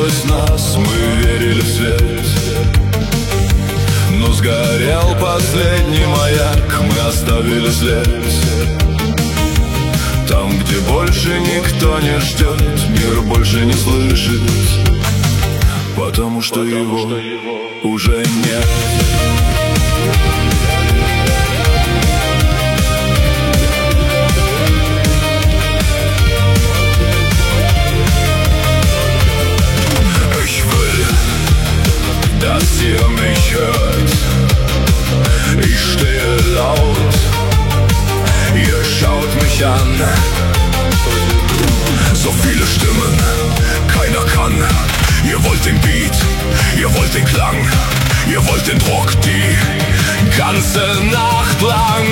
сквозь нас, мы верили в свет. Но сгорел последний маяк, мы оставили след. Там, где больше никто не ждет, мир больше не слышит, потому что его уже нет. Dass ihr mich hört, ich stehe laut, ihr schaut mich an. So viele Stimmen, keiner kann. Ihr wollt den Beat, ihr wollt den Klang, ihr wollt den Druck die ganze Nacht lang.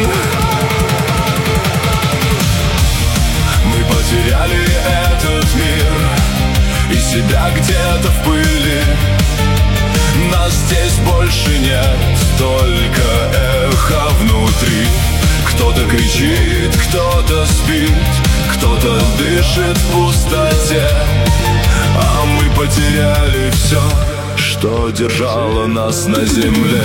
Мы потеряли этот мир и себя где-то в пыли. Нас здесь больше нет, только эхо внутри. Кто-то кричит, кто-то спит, кто-то дышит в пустоте. А мы потеряли все, что держало нас на земле.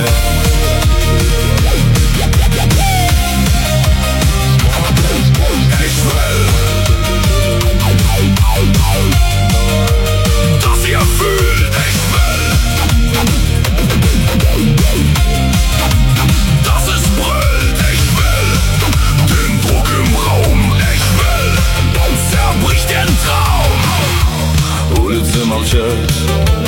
Молчат,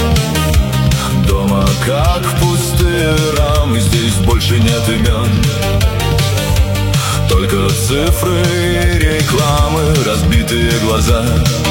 дома как пустые рамы, здесь больше нет имен, только цифры и рекламы, разбитые глаза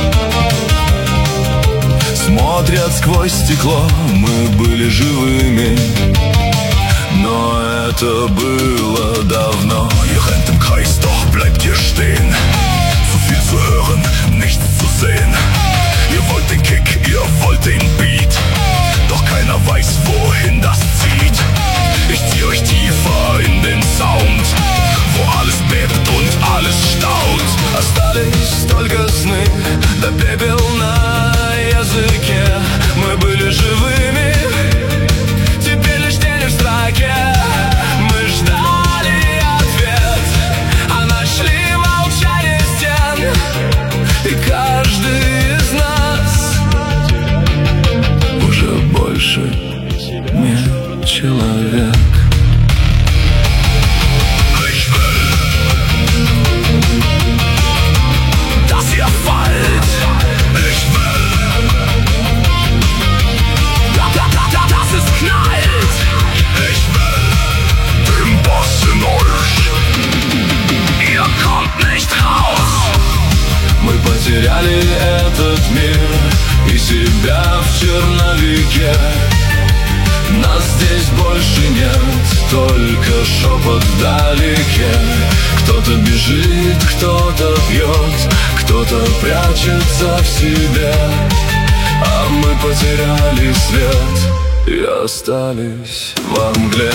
смотрят сквозь стекло. Мы были живыми, но это было давно. Ihr rennt im Kreis, doch bleibt ihr stehen. Zu viel zu hören, nichts zu sehen. Ihr wollt den Kick, ihr wollt den Beat, doch keiner weiß, wohin das zieht. Ich zieh euch tiefer in den Sound, wo alles bebt und alles staut. Остались только сны, да пепел на языке. Мы были живыми, теперь лишь тени в строке. Мы ждали ответ, а нашли молчание стен. И каждый больше не человек. Ich will, dass ihr fallt. Ich will, dass es knallt. Ich will den Boss in euch. Ihr kommt nicht raus. Мы потеряли этот мир и себя в черновике. Нас здесь больше нет, только шепот вдалеке. Кто-то бежит, кто-то пьет, кто-то прячется в себе. А мы потеряли свет и остались во мгле.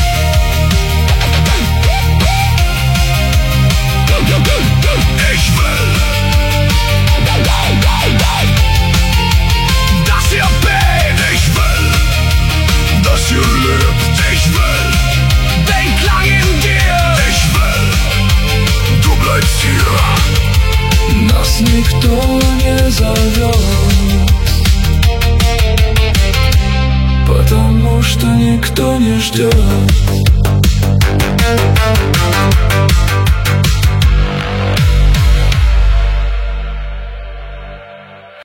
Ich will, dass ihr bebt, ich will, dass ihr lebt, ich will, den Klang in dir, ich will, du bleibst hier. Нас никто не зовет, потому что никто не ждет.